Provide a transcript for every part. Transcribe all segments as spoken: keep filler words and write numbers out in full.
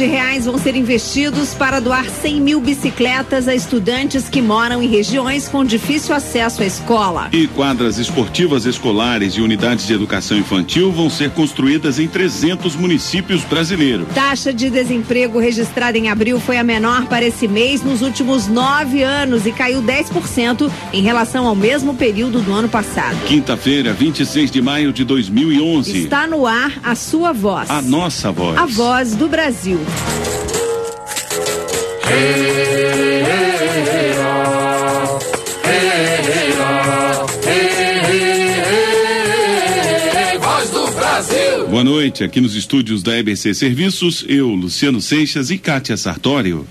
reais vão ser investidos para doar cem mil bicicletas a estudantes que moram em regiões com difícil acesso à escola. E quadras esportivas escolares e unidades de educação infantil vão ser construídas em trezentos municípios brasileiros. Taxa de desemprego registrada em abril foi a menor para esse mês nos últimos nove anos e caiu dez por cento em relação ao mesmo período do ano passado. Quinta-feira, vinte e seis de maio de dois mil e onze. Está no ar a sua voz. A nossa voz. A voz do Brasil. Voz do Brasil. Boa noite, aqui nos estúdios da E B C Serviços, eu, Luciano Seixas e Kátia Sartório.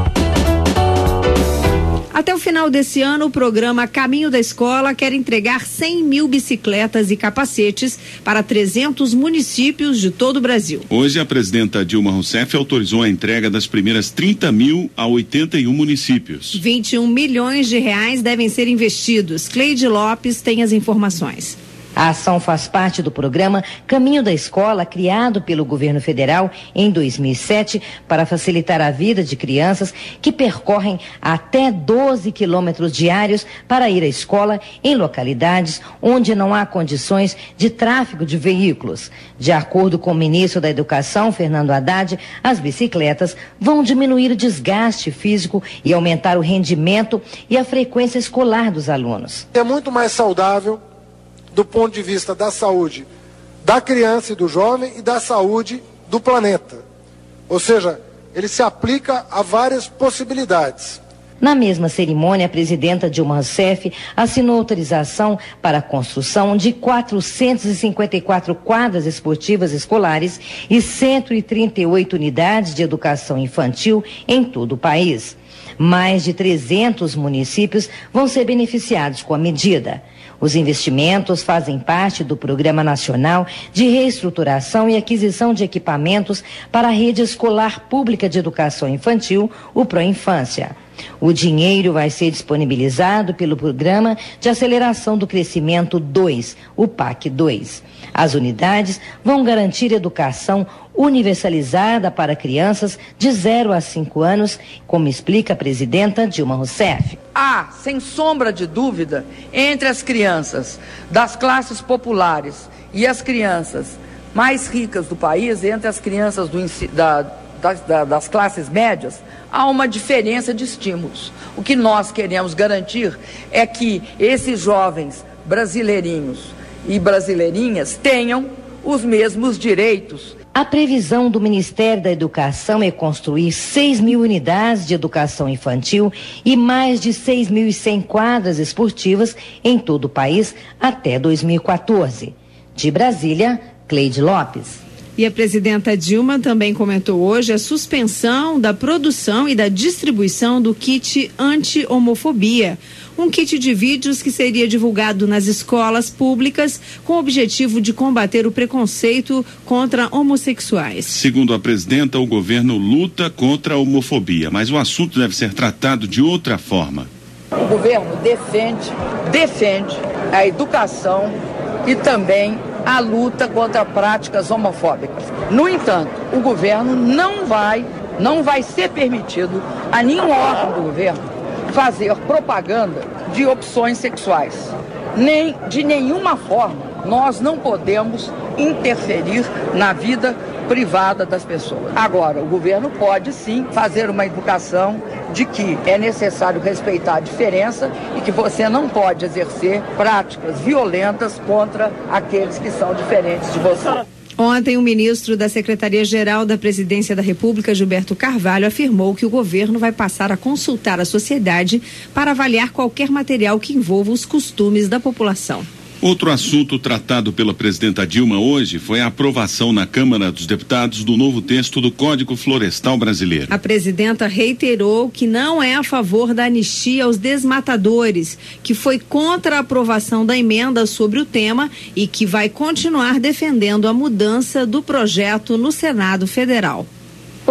Até o final desse ano, o programa Caminho da Escola quer entregar cem mil bicicletas e capacetes para trezentos municípios de todo o Brasil. Hoje, a presidenta Dilma Rousseff autorizou a entrega das primeiras trinta mil a oitenta e um municípios. vinte e um milhões de reais devem ser investidos. Cleide Lopes tem as informações. A ação faz parte do programa Caminho da Escola, criado pelo governo federal em dois mil e sete para facilitar a vida de crianças que percorrem até doze quilômetros diários para ir à escola em localidades onde não há condições de tráfego de veículos. De acordo com o ministro da Educação, Fernando Haddad, as bicicletas vão diminuir o desgaste físico e aumentar o rendimento e a frequência escolar dos alunos. É muito mais saudável do ponto de vista da saúde da criança e do jovem e da saúde do planeta. Ou seja, ele se aplica a várias possibilidades. Na mesma cerimônia, a presidenta Dilma Rousseff assinou autorização para a construção de quatrocentas e cinquenta e quatro quadras esportivas escolares e cento e trinta e oito unidades de educação infantil em todo o país. Mais de trezentos municípios vão ser beneficiados com a medida. Os investimentos fazem parte do Programa Nacional de Reestruturação e Aquisição de Equipamentos para a Rede Escolar Pública de Educação Infantil, o Proinfância. O dinheiro vai ser disponibilizado pelo Programa de Aceleração do Crescimento dois, o PAC dois. As unidades vão garantir educação universalizada para crianças de zero a cinco anos, como explica a presidenta Dilma Rousseff. Há, sem sombra de dúvida, entre as crianças das classes populares e as crianças mais ricas do país, entre as crianças do, da, das, das classes médias, há uma diferença de estímulos. O que nós queremos garantir é que esses jovens brasileirinhos e brasileirinhas tenham os mesmos direitos. A previsão do Ministério da Educação é construir seis mil unidades de educação infantil e mais de seis mil e cem quadras esportivas em todo o país até dois mil e quatorze. De Brasília, Cleide Lopes. E a presidenta Dilma também comentou hoje a suspensão da produção e da distribuição do kit anti-homofobia, um kit de vídeos que seria divulgado nas escolas públicas com o objetivo de combater o preconceito contra homossexuais. Segundo a presidenta, o governo luta contra a homofobia, mas o assunto deve ser tratado de outra forma. O governo defende, defende a educação e também a luta contra práticas homofóbicas. No entanto, o governo não vai, não vai ser permitido a nenhum órgão do governo fazer propaganda de opções sexuais. Nem de nenhuma forma nós não podemos interferir na vida privada das pessoas. Agora, o governo pode sim fazer uma educação de que é necessário respeitar a diferença e que você não pode exercer práticas violentas contra aqueles que são diferentes de você. Ontem, o ministro da Secretaria-Geral da Presidência da República, Gilberto Carvalho, afirmou que o governo vai passar a consultar a sociedade para avaliar qualquer material que envolva os costumes da população. Outro assunto tratado pela presidenta Dilma hoje foi a aprovação na Câmara dos Deputados do novo texto do Código Florestal Brasileiro. A presidenta reiterou que não é a favor da anistia aos desmatadores, que foi contra a aprovação da emenda sobre o tema e que vai continuar defendendo a mudança do projeto no Senado Federal.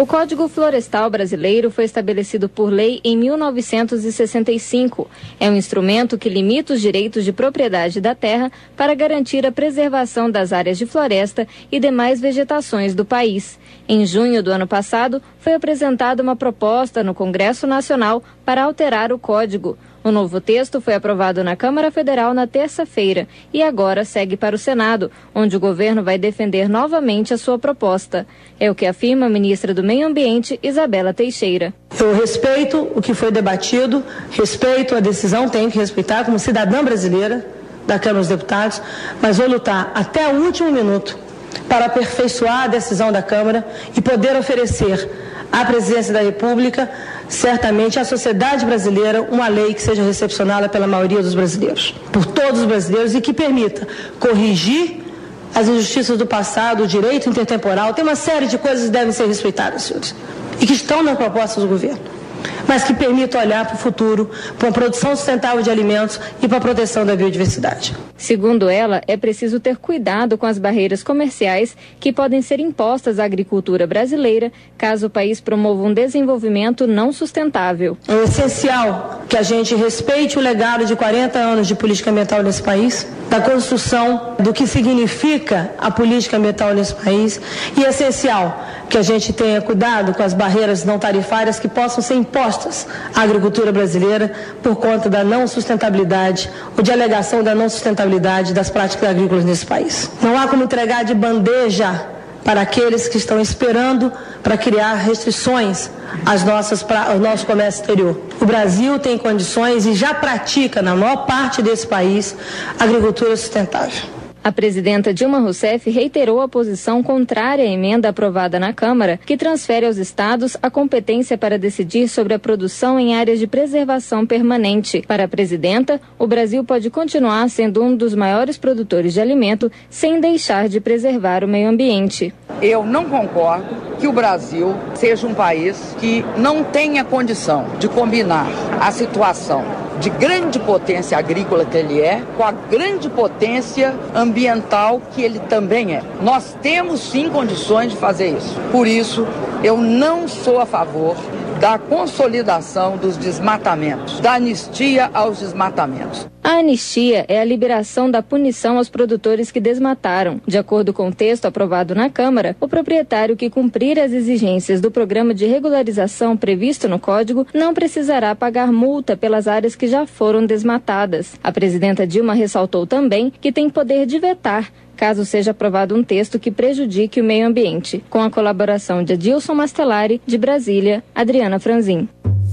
O Código Florestal Brasileiro foi estabelecido por lei em mil novecentos e sessenta e cinco. É um instrumento que limita os direitos de propriedade da terra para garantir a preservação das áreas de floresta e demais vegetações do país. Em junho do ano passado, foi apresentada uma proposta no Congresso Nacional para alterar o Código. O novo texto foi aprovado na Câmara Federal na terça-feira e agora segue para o Senado, onde o governo vai defender novamente a sua proposta. É o que afirma a ministra do Meio Ambiente, Isabela Teixeira. Eu respeito o que foi debatido, respeito a decisão, tenho que respeitar como cidadã brasileira da Câmara dos Deputados, mas vou lutar até o último minuto para aperfeiçoar a decisão da Câmara e poder oferecer à Presidência da República, certamente à sociedade brasileira, uma lei que seja recepcionada pela maioria dos brasileiros, por todos os brasileiros, e que permita corrigir as injustiças do passado, o direito intertemporal. Tem uma série de coisas que devem ser respeitadas, senhores, e que estão na proposta do governo, mas que permita olhar para o futuro, para a produção sustentável de alimentos e para a proteção da biodiversidade. Segundo ela, é preciso ter cuidado com as barreiras comerciais que podem ser impostas à agricultura brasileira caso o país promova um desenvolvimento não sustentável. É essencial que a gente respeite o legado de quarenta anos de política ambiental nesse país, da construção do que significa a política ambiental nesse país, e é essencial que a gente tenha cuidado com as barreiras não tarifárias que possam ser impostas à agricultura brasileira por conta da não sustentabilidade ou de alegação da não sustentabilidade das práticas agrícolas nesse país. Não há como entregar de bandeja para aqueles que estão esperando para criar restrições às nossas, ao nosso comércio exterior. O Brasil tem condições e já pratica, na maior parte desse país, agricultura sustentável. A presidenta Dilma Rousseff reiterou a posição contrária à emenda aprovada na Câmara, que transfere aos estados a competência para decidir sobre a produção em áreas de preservação permanente. Para a presidenta, o Brasil pode continuar sendo um dos maiores produtores de alimento sem deixar de preservar o meio ambiente. Eu não concordo que o Brasil seja um país que não tenha condição de combinar a situação de grande potência agrícola que ele é, com a grande potência ambiental que ele também é. Nós temos sim condições de fazer isso. Por isso, eu não sou a favor da consolidação dos desmatamentos, da anistia aos desmatamentos. A anistia é a liberação da punição aos produtores que desmataram. De acordo com o texto aprovado na Câmara, o proprietário que cumprir as exigências do programa de regularização previsto no Código não precisará pagar multa pelas áreas que já foram desmatadas. A presidenta Dilma ressaltou também que tem poder de vetar caso seja aprovado um texto que prejudique o meio ambiente. Com a colaboração de Adilson Mastelari, de Brasília, Adriana Franzin.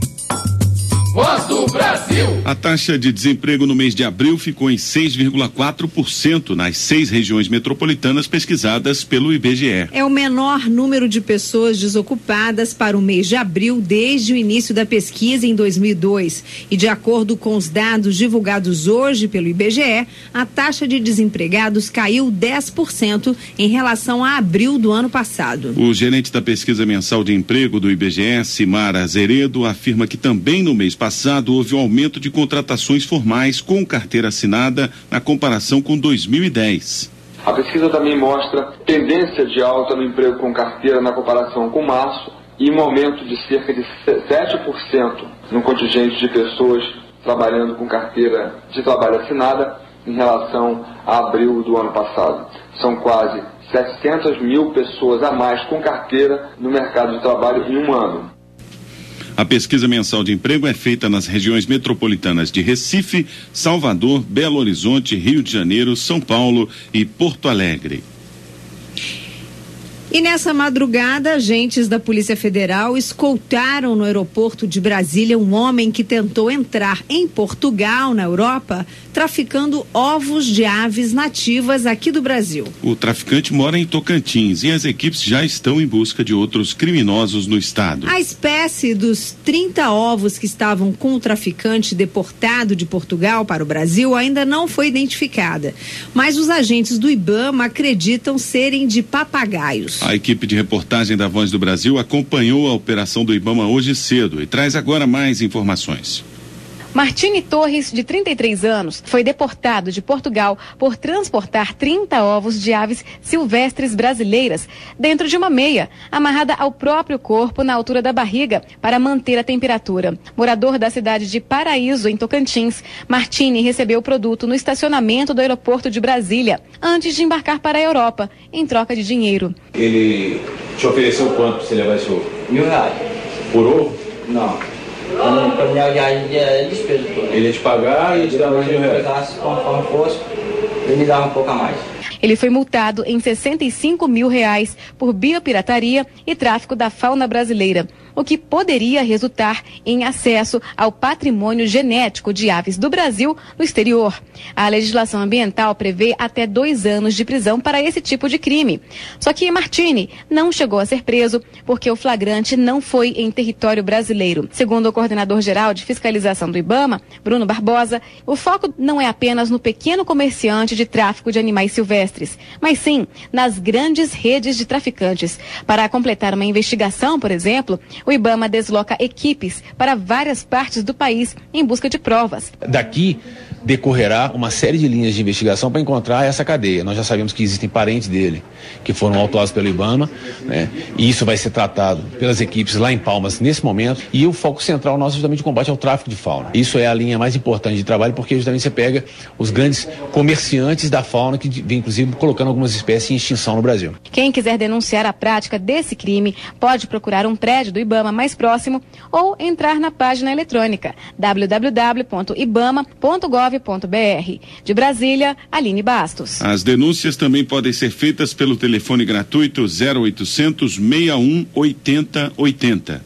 Voz do Brasil. A taxa de desemprego no mês de abril ficou em seis vírgula quatro por cento nas seis regiões metropolitanas pesquisadas pelo I B G E. É o menor número de pessoas desocupadas para o mês de abril desde o início da pesquisa em dois mil e dois. E de acordo com os dados divulgados hoje pelo I B G E, a taxa de desempregados caiu dez por cento em relação a abril do ano passado. O gerente da pesquisa mensal de emprego do I B G E, Simara Azeredo, afirma que também no mês passado houve um aumento de contratações formais com carteira assinada na comparação com dois mil e dez. A pesquisa também mostra tendência de alta no emprego com carteira na comparação com março e um aumento de cerca de sete por cento no contingente de pessoas trabalhando com carteira de trabalho assinada em relação a abril do ano passado. São quase setecentas mil pessoas a mais com carteira no mercado de trabalho em um ano. A pesquisa mensal de emprego é feita nas regiões metropolitanas de Recife, Salvador, Belo Horizonte, Rio de Janeiro, São Paulo e Porto Alegre. E nessa madrugada, agentes da Polícia Federal escoltaram no aeroporto de Brasília um homem que tentou entrar em Portugal, na Europa, traficando ovos de aves nativas aqui do Brasil. O traficante mora em Tocantins e as equipes já estão em busca de outros criminosos no estado. A espécie dos trinta ovos que estavam com o traficante deportado de Portugal para o Brasil ainda não foi identificada, mas os agentes do IBAMA acreditam serem de papagaios. A equipe de reportagem da Voz do Brasil acompanhou a operação do IBAMA hoje cedo e traz agora mais informações. Martini Torres, de trinta e três anos, foi deportado de Portugal por transportar trinta ovos de aves silvestres brasileiras dentro de uma meia, amarrada ao próprio corpo na altura da barriga para manter a temperatura. Morador da cidade de Paraíso, em Tocantins, Martini recebeu o produto no estacionamento do aeroporto de Brasília, antes de embarcar para a Europa, em troca de dinheiro. Ele te ofereceu quanto para você levar esse ovo? Mil reais. Por ovo? Não. Para minha viagem de despesa toda. Ele ia te pagar e ia te dar mais mil reais? Se conforme fosse, ele me dava um pouco a mais. Ele foi multado em sessenta e cinco mil reais por biopirataria e tráfico da fauna brasileira, o que poderia resultar em acesso ao patrimônio genético de aves do Brasil no exterior. A legislação ambiental prevê até dois anos de prisão para esse tipo de crime. Só que Martini não chegou a ser preso porque o flagrante não foi em território brasileiro. Segundo o coordenador-geral de fiscalização do IBAMA, Bruno Barbosa, o foco não é apenas no pequeno comerciante de tráfico de animais silvestres, mas sim nas grandes redes de traficantes. Para completar uma investigação, por exemplo, o IBAMA desloca equipes para várias partes do país em busca de provas. Daqui decorrerá uma série de linhas de investigação para encontrar essa cadeia. Nós já sabemos que existem parentes dele que foram autuados pelo IBAMA, né? E isso vai ser tratado pelas equipes lá em Palmas nesse momento. E o foco central nosso é justamente o combate ao tráfico de fauna. Isso é a linha mais importante de trabalho, porque justamente você pega os grandes comerciantes da fauna que vem inclusive colocando algumas espécies em extinção no Brasil. Quem quiser denunciar a prática desse crime pode procurar um prédio do IBAMA mais próximo ou entrar na página eletrônica w w w ponto ibama ponto gov ponto b r. De Brasília, Aline Bastos. As denúncias também podem ser feitas pelo telefone gratuito zero oitocentos, sessenta e um, oitenta, oitenta.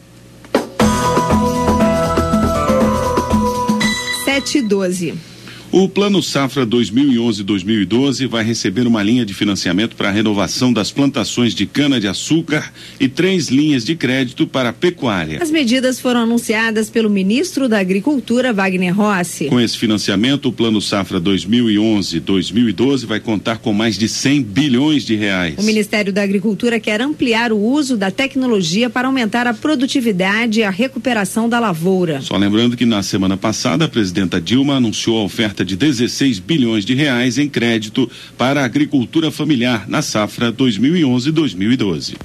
sete e doze. O Plano Safra dois mil e onze a dois mil e doze vai receber uma linha de financiamento para a renovação das plantações de cana-de-açúcar e três linhas de crédito para a pecuária. As medidas foram anunciadas pelo ministro da Agricultura, Wagner Rossi. Com esse financiamento, o Plano Safra dois mil e onze a dois mil e doze vai contar com mais de cem bilhões de reais. O Ministério da Agricultura quer ampliar o uso da tecnologia para aumentar a produtividade e a recuperação da lavoura. Só lembrando que na semana passada, a presidenta Dilma anunciou a oferta de dezesseis bilhões de reais em crédito para a agricultura familiar na safra dois mil e onze a dois mil e doze.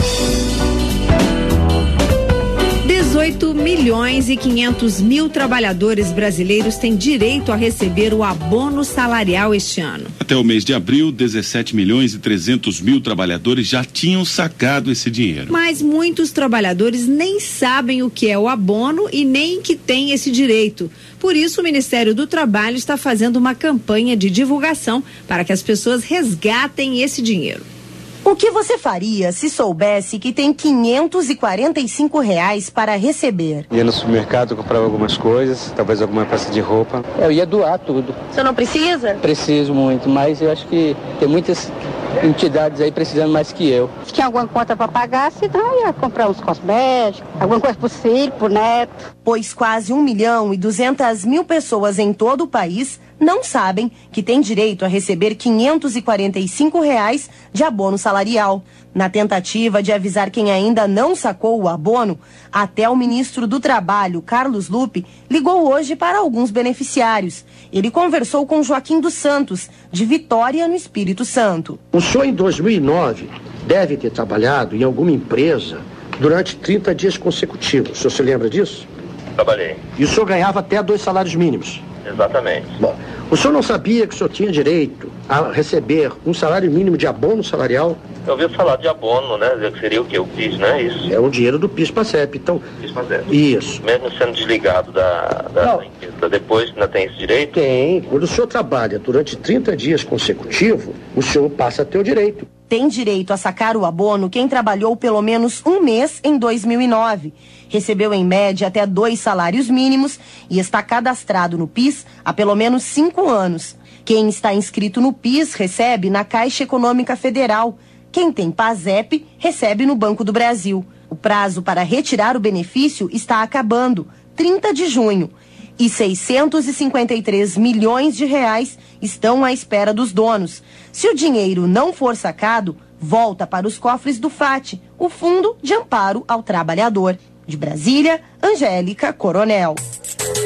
dezoito milhões e quinhentos mil trabalhadores brasileiros têm direito a receber o abono salarial este ano. Até o mês de abril, dezessete milhões e trezentos mil trabalhadores já tinham sacado esse dinheiro. Mas muitos trabalhadores nem sabem o que é o abono e nem que tem esse direito. Por isso, o Ministério do Trabalho está fazendo uma campanha de divulgação para que as pessoas resgatem esse dinheiro. O que você faria se soubesse que tem quinhentos e quarenta e cinco reais para receber? Ia no supermercado, comprava algumas coisas, talvez alguma peça de roupa. Eu ia doar tudo. Você não precisa? Preciso muito, mas eu acho que tem muitas entidades aí precisando mais que eu. Se tinha alguma conta para pagar, senão eu ia comprar uns cosméticos, alguma coisa pro filho, pro neto. Pois quase um milhão e duzentas mil pessoas em todo o país não sabem que têm direito a receber quinhentos e quarenta e cinco reais de abono salarial. Na tentativa de avisar quem ainda não sacou o abono, até o ministro do Trabalho, Carlos Lupe, ligou hoje para alguns beneficiários. Ele conversou com Joaquim dos Santos, de Vitória, no Espírito Santo. O senhor, em dois mil e nove, deve ter trabalhado em alguma empresa durante trinta dias consecutivos. O senhor se lembra disso? Trabalhei. E o senhor ganhava até dois salários mínimos? Exatamente. Bom, o senhor não sabia que o senhor tinha direito a receber um salário mínimo de abono salarial? Eu ouvi falar de abono, né? Que seria o quê? O PIS, não é isso? É um dinheiro do PIS-PASEP, então... PIS-PASEP. Isso. Mesmo sendo desligado da, da empresa, depois ainda tem esse direito? Tem. Quando o senhor trabalha durante trinta dias consecutivos, o senhor passa a ter o direito. Tem direito a sacar o abono quem trabalhou pelo menos um mês em dois mil e nove. Recebeu em média até dois salários mínimos e está cadastrado no PIS há pelo menos cinco anos. Quem está inscrito no PIS recebe na Caixa Econômica Federal. Quem tem PASEP recebe no Banco do Brasil. O prazo para retirar o benefício está acabando, trinta de junho. E seiscentos e cinquenta e três milhões de reais estão à espera dos donos. Se o dinheiro não for sacado, volta para os cofres do FAT, o Fundo de Amparo ao Trabalhador. De Brasília, Angélica Coronel.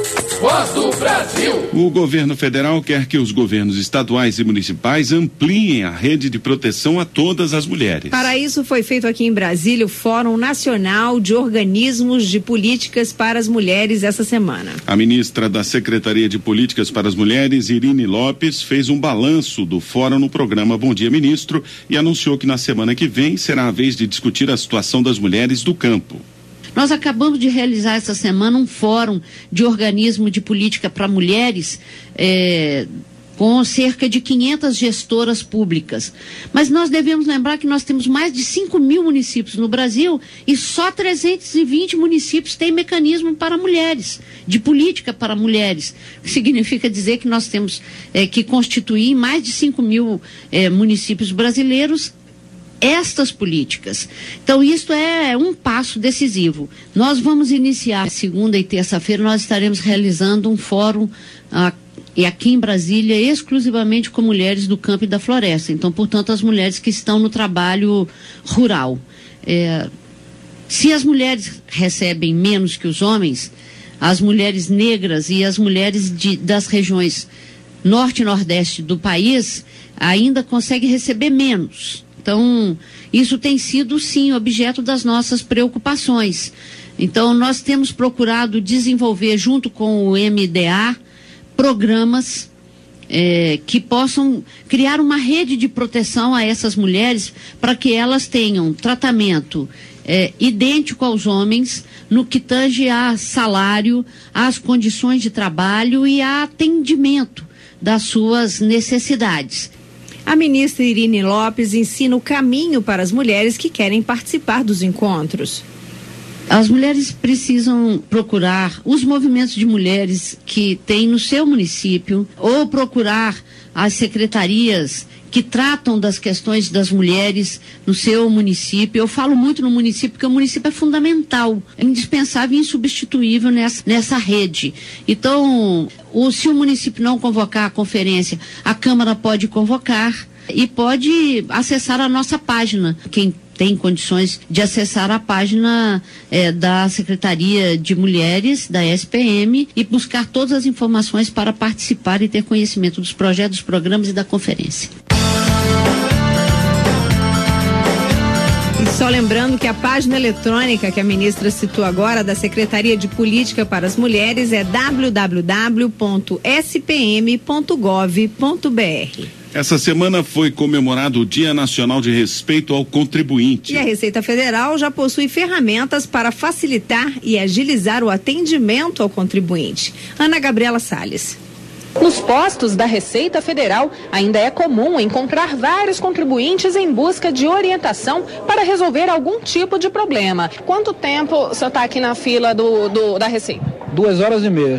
Voz do Brasil. O governo federal quer que os governos estaduais e municipais ampliem a rede de proteção a todas as mulheres. Para isso foi feito aqui em Brasília o Fórum Nacional de Organismos de Políticas para as Mulheres essa semana. A ministra da Secretaria de Políticas para as Mulheres, Irine Lopes, fez um balanço do fórum no programa Bom Dia Ministro e anunciou que na semana que vem será a vez de discutir a situação das mulheres do campo. Nós acabamos de realizar essa semana um fórum de organismo de política para mulheres, é, com cerca de quinhentas gestoras públicas. Mas nós devemos lembrar que nós temos mais de cinco mil municípios no Brasil e só trezentos e vinte municípios têm mecanismo para mulheres, de política para mulheres. Significa dizer que nós temos é, que constituir mais de cinco mil é, municípios brasileiros estas políticas. Então, isso é um passo decisivo. Nós vamos iniciar, segunda e terça-feira, nós estaremos realizando um fórum ah, e aqui em Brasília, exclusivamente com mulheres do campo e da floresta. Então, portanto, as mulheres que estão no trabalho rural. É, se as mulheres recebem menos que os homens, as mulheres negras e as mulheres de, das regiões norte e nordeste do país ainda conseguem receber menos. Então, isso tem sido, sim, objeto das nossas preocupações. Então, nós temos procurado desenvolver, junto com o M D A, programas eh, que possam criar uma rede de proteção a essas mulheres para que elas tenham tratamento eh, idêntico aos homens no que tange a salário, às condições de trabalho e a atendimento das suas necessidades. A ministra Irine Lopes ensina o caminho para as mulheres que querem participar dos encontros. As mulheres precisam procurar os movimentos de mulheres que tem no seu município ou procurar as secretarias que tratam das questões das mulheres no seu município. Eu falo muito no município porque o município é fundamental, é indispensável e insubstituível nessa, nessa rede. Então, o, se o município não convocar a conferência, a Câmara pode convocar e pode acessar a nossa página. Quem tem condições de acessar a página eh, da Secretaria de Mulheres, da S P M, e buscar todas as informações para participar e ter conhecimento dos projetos, dos programas e da conferência. E só lembrando que a página eletrônica que a ministra citou agora, da Secretaria de Política para as Mulheres, é w w w ponto s p m ponto gov ponto b r. Essa semana foi comemorado o Dia Nacional de Respeito ao Contribuinte. E a Receita Federal já possui ferramentas para facilitar e agilizar o atendimento ao contribuinte. Ana Gabriela Salles. Nos postos da Receita Federal, ainda é comum encontrar vários contribuintes em busca de orientação para resolver algum tipo de problema. Quanto tempo o senhor está aqui na fila do, do, da Receita? Duas horas e meia.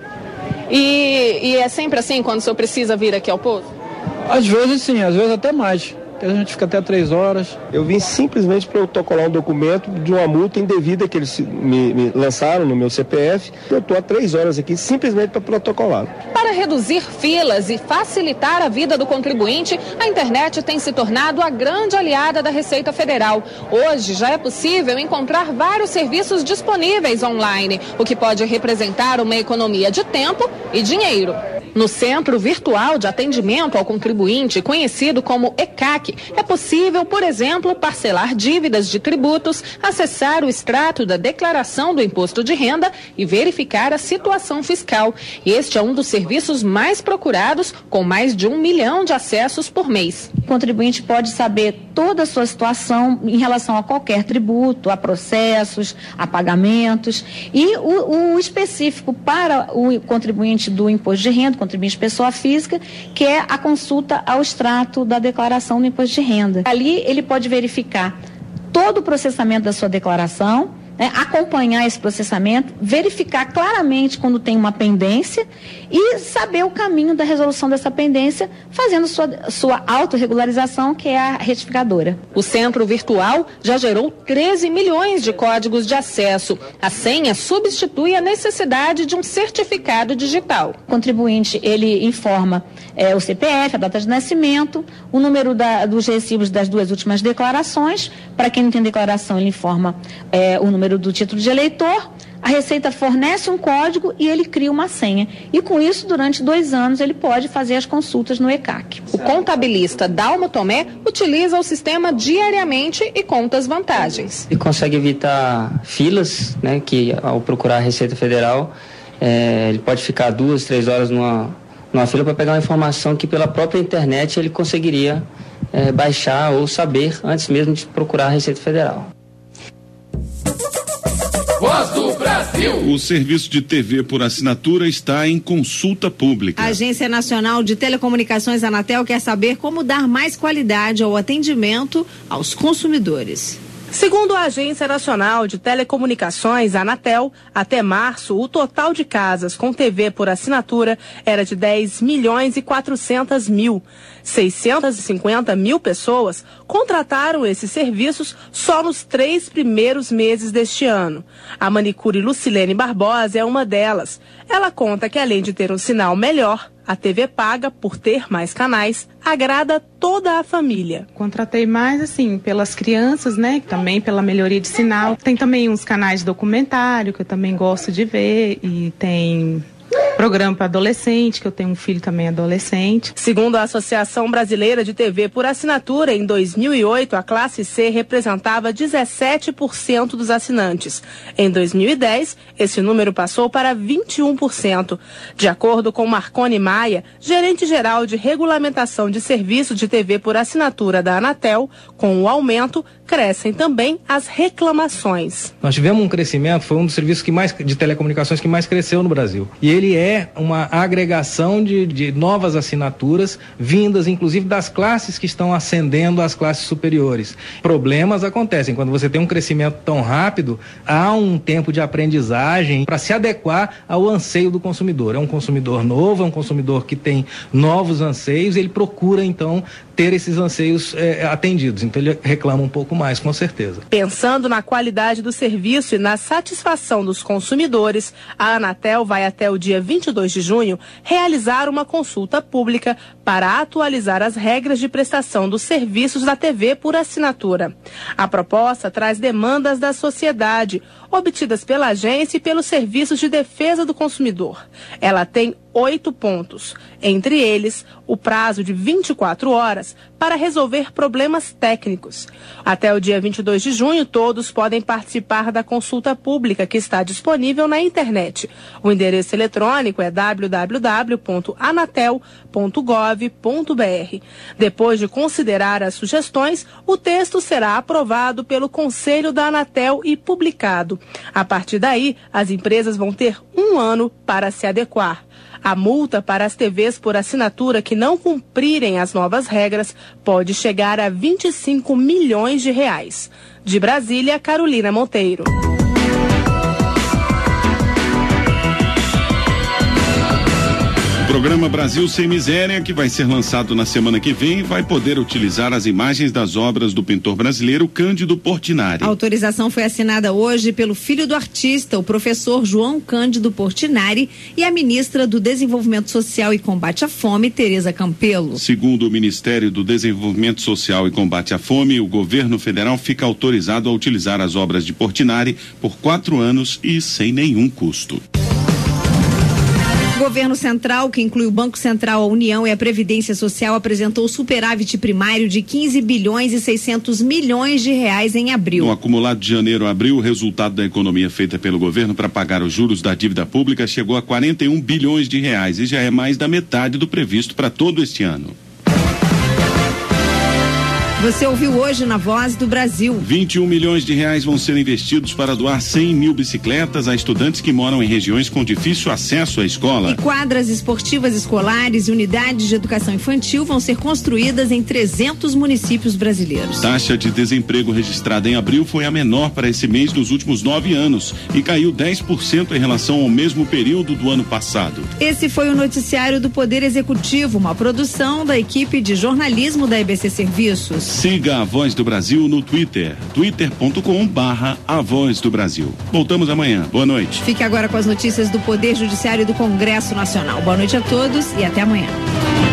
E, e é sempre assim quando o senhor precisa vir aqui ao posto? Às vezes sim, às vezes até mais. A gente fica até três horas. Eu vim simplesmente protocolar um documento de uma multa indevida que eles me, me lançaram no meu C P F. Eu estou há três horas aqui simplesmente para protocolar. Para reduzir filas e facilitar a vida do contribuinte, a internet tem se tornado a grande aliada da Receita Federal. Hoje já é possível encontrar vários serviços disponíveis online, o que pode representar uma economia de tempo e dinheiro. No Centro Virtual de Atendimento ao Contribuinte, conhecido como E C A C, é possível, por exemplo, parcelar dívidas de tributos, acessar o extrato da declaração do imposto de renda e verificar a situação fiscal. Este é um dos serviços mais procurados, com mais de um milhão de acessos por mês. O contribuinte pode saber toda a sua situação em relação a qualquer tributo, a processos, a pagamentos, e o, o específico para o contribuinte do imposto de renda, contribuinte pessoa física, que é a consulta ao extrato da declaração do imposto de renda. Ali ele pode verificar todo o processamento da sua declaração, né, acompanhar esse processamento, verificar claramente quando tem uma pendência e saber o caminho da resolução dessa pendência, fazendo sua, sua autorregularização, que é a retificadora. O Centro Virtual já gerou treze milhões de códigos de acesso. A senha substitui a necessidade de um certificado digital. O contribuinte, ele informa é, o C P F, a data de nascimento, o número da, dos recibos das duas últimas declarações. Para quem não tem declaração, ele informa é, o número número do título de eleitor, a Receita fornece um código e ele cria uma senha. E com isso, durante dois anos, ele pode fazer as consultas no E C A C. O contabilista Dalmo Tomé utiliza o sistema diariamente e conta as vantagens. Ele consegue evitar filas, né, que ao procurar a Receita Federal, é, ele pode ficar duas, três horas numa, numa fila para pegar uma informação que pela própria internet ele conseguiria é, baixar ou saber antes mesmo de procurar a Receita Federal. Voz do Brasil. O serviço de T V por assinatura está em consulta pública. A Agência Nacional de Telecomunicações, Anatel, quer saber como dar mais qualidade ao atendimento aos consumidores. Segundo a Agência Nacional de Telecomunicações, Anatel, até março, o total de casas com T V por assinatura era de dez milhões e quatrocentos mil. seiscentos e cinquenta mil pessoas contrataram esses serviços só nos três primeiros meses deste ano. A manicure Lucilene Barbosa é uma delas. Ela conta que, além de ter um sinal melhor, a T V paga, por ter mais canais, agrada toda a família. Contratei mais, assim, pelas crianças, né? Também pela melhoria de sinal. Tem também uns canais de documentário que eu também gosto de ver e tem programa para adolescente, que eu tenho um filho também adolescente. Segundo a Associação Brasileira de T V por Assinatura, em dois mil e oito, a classe C representava dezessete por cento dos assinantes. Em dois mil e dez, esse número passou para vinte e um por cento. De acordo com Marconi Maia, gerente-geral de regulamentação de serviços de T V por assinatura da Anatel, com o aumento, crescem também as reclamações. Nós tivemos um crescimento, foi um dos serviços que mais, de telecomunicações que mais cresceu no Brasil. E ele é uma agregação de, de novas assinaturas, vindas inclusive das classes que estão ascendendo às classes superiores. Problemas acontecem. Quando você tem um crescimento tão rápido, há um tempo de aprendizagem para se adequar ao anseio do consumidor. É um consumidor novo, é um consumidor que tem novos anseios, ele procura então ter esses anseios eh, atendidos. Então ele reclama um pouco mais, com certeza. Pensando na qualidade do serviço e na satisfação dos consumidores, a Anatel vai até o dia vinte e dois de junho realizar uma consulta pública para atualizar as regras de prestação dos serviços da T V por assinatura. A proposta traz demandas da sociedade, obtidas pela agência e pelos serviços de defesa do consumidor. Ela tem oito pontos, entre eles o prazo de vinte e quatro horas para resolver problemas técnicos. Até o dia vinte e dois de junho, todos podem participar da consulta pública que está disponível na internet. O endereço eletrônico é w w w ponto anatel ponto gov ponto b r. Depois de considerar as sugestões, o texto será aprovado pelo Conselho da Anatel e publicado. A partir daí, as empresas vão ter um ano para se adequar. A multa para as T Vs por assinatura que não cumprirem as novas regras pode chegar a vinte e cinco milhões de reais. De Brasília, Carolina Monteiro. O programa Brasil Sem Miséria, que vai ser lançado na semana que vem, vai poder utilizar as imagens das obras do pintor brasileiro Cândido Portinari. A autorização foi assinada hoje pelo filho do artista, o professor João Cândido Portinari, e a ministra do Desenvolvimento Social e Combate à Fome, Tereza Campelo. Segundo o Ministério do Desenvolvimento Social e Combate à Fome, o governo federal fica autorizado a utilizar as obras de Portinari por quatro anos e sem nenhum custo. O governo central, que inclui o Banco Central, a União e a Previdência Social, apresentou superávit primário de quinze bilhões e seiscentos milhões de reais em abril. No acumulado de janeiro a abril, o resultado da economia feita pelo governo para pagar os juros da dívida pública chegou a quarenta e um bilhões de reais e já é mais da metade do previsto para todo este ano. Você ouviu hoje na Voz do Brasil. vinte e um milhões de reais vão ser investidos para doar cem mil bicicletas a estudantes que moram em regiões com difícil acesso à escola. E quadras esportivas escolares e unidades de educação infantil vão ser construídas em trezentos municípios brasileiros. Taxa de desemprego registrada em abril foi a menor para esse mês dos últimos nove anos e caiu dez por cento em relação ao mesmo período do ano passado. Esse foi o noticiário do Poder Executivo, uma produção da equipe de jornalismo da E B C Serviços. Siga a Voz do Brasil no Twitter, twitter ponto com barra A Voz do Brasil. Voltamos amanhã. Boa noite. Fique agora com as notícias do Poder Judiciário e do Congresso Nacional. Boa noite a todos e até amanhã.